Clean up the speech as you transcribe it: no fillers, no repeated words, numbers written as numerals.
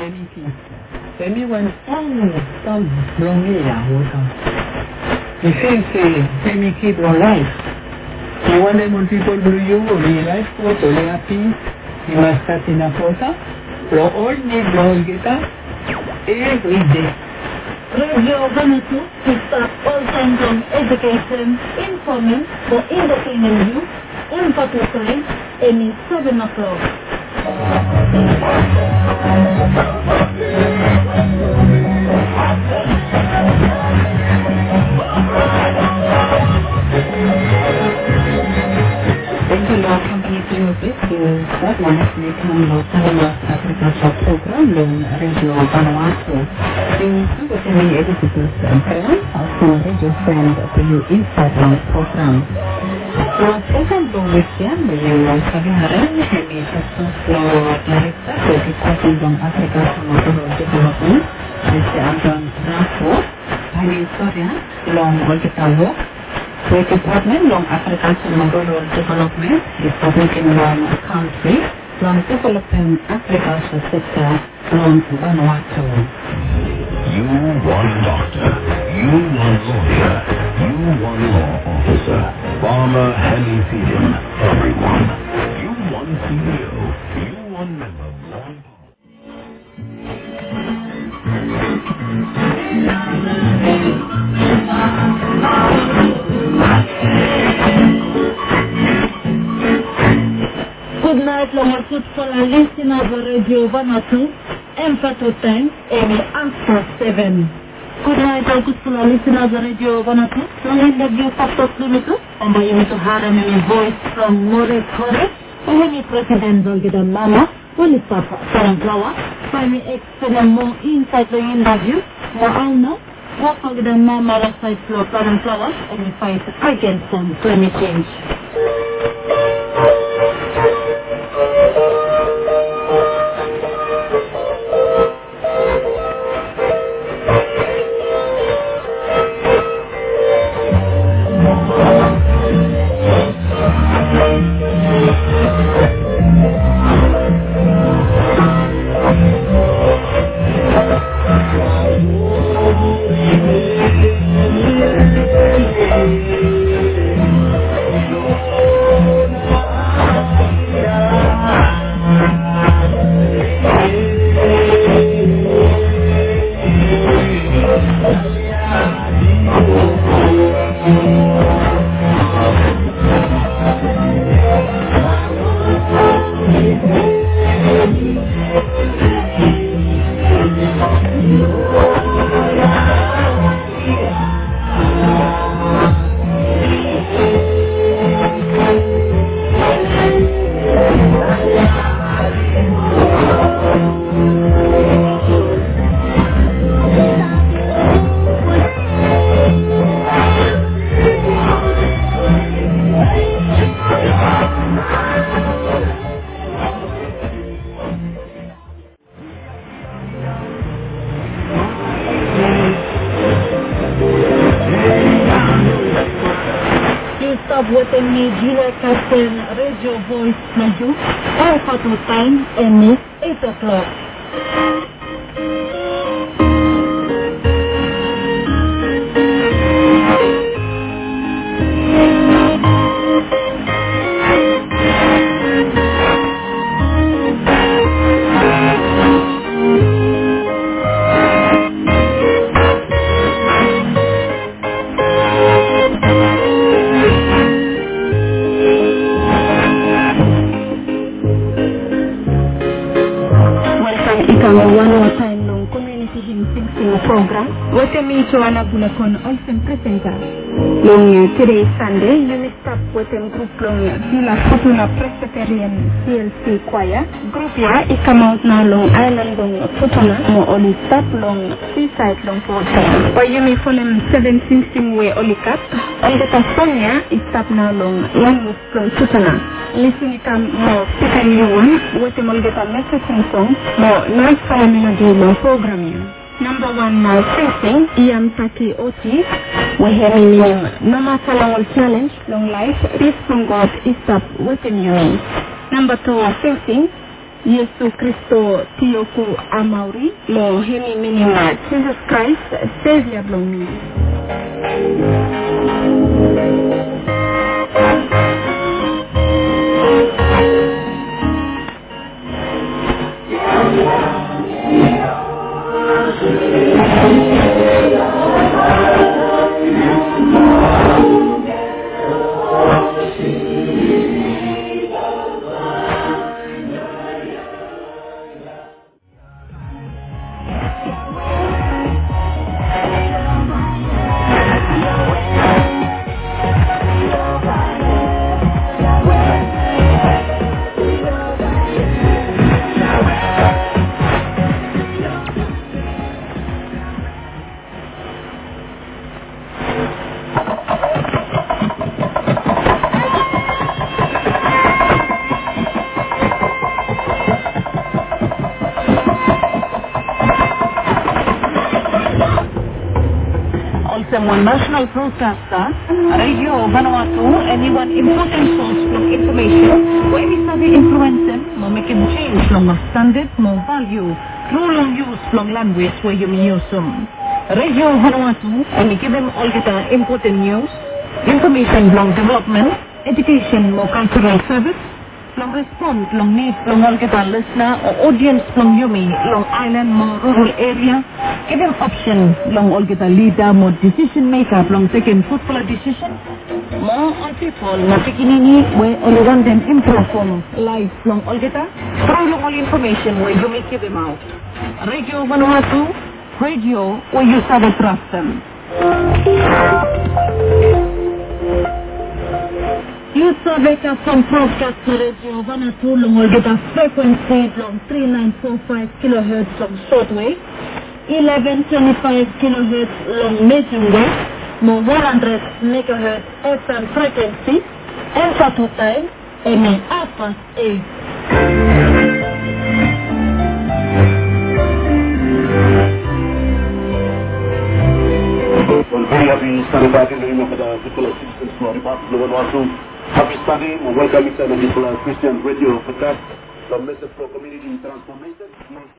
Femi when some long year he says Femi keep on life. So when people do you realize what they are happy, you must start in a photo. So all need long guitar every day. Radio Vanuatu picks up all kinds of education, informing for entertaining you, emphasis time, and 7 o'clock. That one actually comes out of agricultural program in Radio Vanuatu. The Semi Educators Program also radio send to you inside our program. So, second week here, we have Hemi Floor Director for discussing on agricultural development, Mr. Anton Raffo, and historian, long Olgitawo. The Department of Agriculture and Rural Development is working on a country from developing agriculture sector from Vanuatu. You want doctor, you want lawyer, you want law officer, farmer, heli feeding, everyone. You want CEO, you want member, one Good night, long for listening of Radio Vanuatu, Emphato time, and after 7. Good night, good for listening of Radio Vanuatu, long interview Pastor Limitu, and by you to have a voice from More Kore, and President Zolgida Mama, when it's Papa Saranglawa, by me explain more inside the interview, now, walk over the Mama outside floor, Saranglawa, and fight against some climate change. Radio Voice Maju, Emphato time, and 8 o'clock. One more time long community hymn program. Welcome me to Anabulakon also presenter. Long today Sunday, you will start with a group long Villa Futuna Presbyterian CLC choir. Group ya it come out now long Island long Futuna mo only start long seaside long for time. Or you may follow 716 way only cut. On the Tassonia it start now long one from Futuna. Listen it more second you one with a mulgeta message and song more nice melody long programming. Number 1 facing Iam Taki Oti we have no matter long challenge long life peace from God is up within you. Number 2 facing Yesu Kristo Tioku Amauri, lo hemi minima Jesus Christ, Savior Blongi. One national broadcaster, Radio Vanuatu, anyone important source of information, where we study influencing, more making change long of standard, more value, through long use long language where you may use them. Radio Vanuatu, and we give them all the important news, information long development, education more cultural service, long response long needs long all kita listener or audience long yumi long island more rural area, give them option long all kita leader more decision maker long taking fruitful decision more on people not taking any where only want them improve from life long all kita through long all information where you may give them out. Radio Vanuatu, radio where you start to trust them. Youth survey from broadcast Radio Vanuatu long all get a frequency long 3945 kHz long shortwave, 1125 kHz long medium wave, more 100 MHz FM frequency, and for two time, and 8:08. Well, very happy starting back in the name of the people assistance for Republic of Vanuatu. Happy Sunday, welcome to the Christian Radio Podcast, the message for community transformation.